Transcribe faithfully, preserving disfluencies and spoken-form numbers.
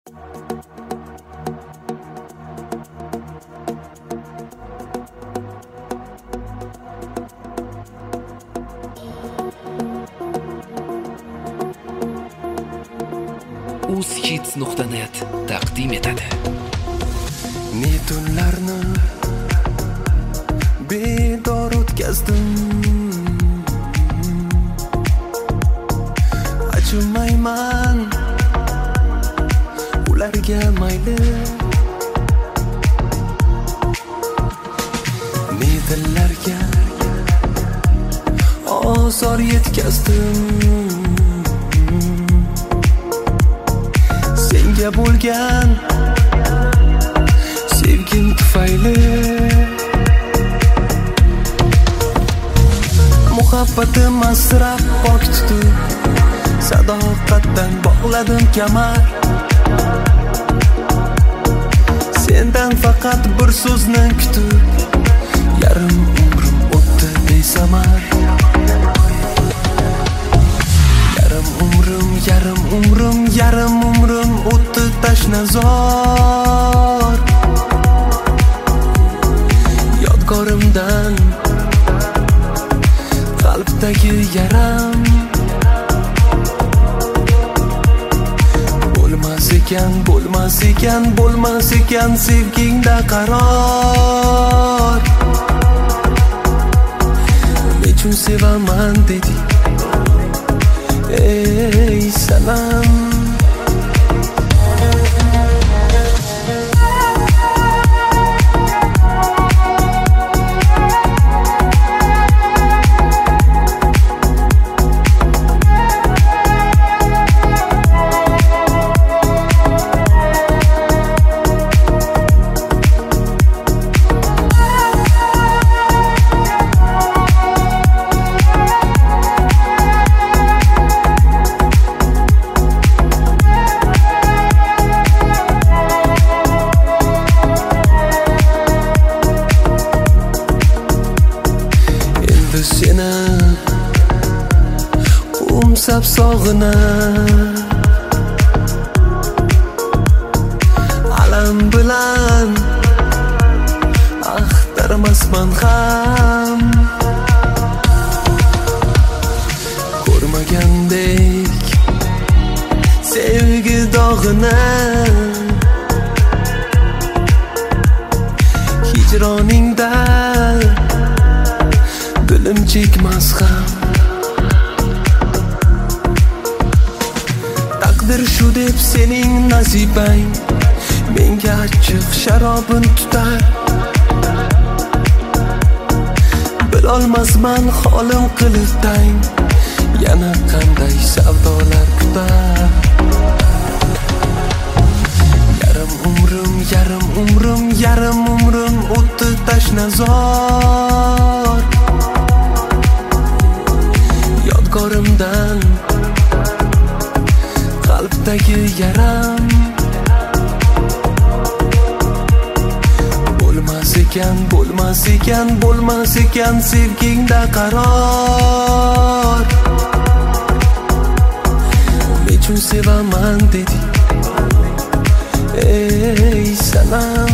uzhits nuqta net taqdim etadi. Ne tunlarni bedor o'tkazdim, acımayman ularga mayli. Ne dillarga ozor yetkazdim, senga bo'lgan sevgim tufayli. Muhabbatim asrab pok tutib, sadoqatdan bog'ladim kamar. Sendan faqat bir so'zni kutib, yarim umrim o'tdi besamar. Yarim umrim, yarim umrim, yarim umrim o'tdi tashnazor. Yodgorimdan qalbdagi yaram bo'lmas ekan, bo'lmas ekan, bo'lmas ekan sevgingda qaror. Nechun sevaman deding ey sanam. Seni umsab sog'inib, alam bilan axtarmasman ham. Ko'rmagandek sevgi dog'ini, hijroningda dilim chekmas ham. Taqdir shu deb sening nasibang menga achchiq sharobin tutar. Bilolmasman holim qilib tang, yana qanday savdolar kutar. Yarim umrim, yarim umrim, yarim umrim o'tdi tashnazor. Yodgorimdan qalbdagi yaram bo'lmas ekan, bo'lmas ekan, bo'lmas ekan sevgingda qaror. Nechun sevaman deding ey sanam.